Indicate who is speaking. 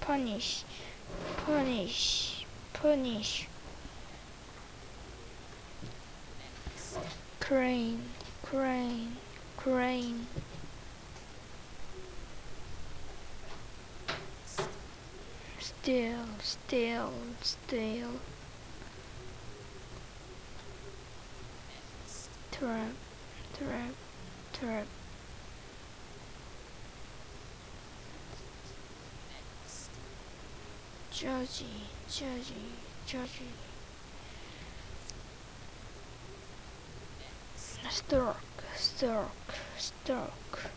Speaker 1: punish, punish, punish. Crane, crane, crane. Still, still, still. Trap, trap, trap. Judgy, judgy, judgy. Stroke, stroke, stroke.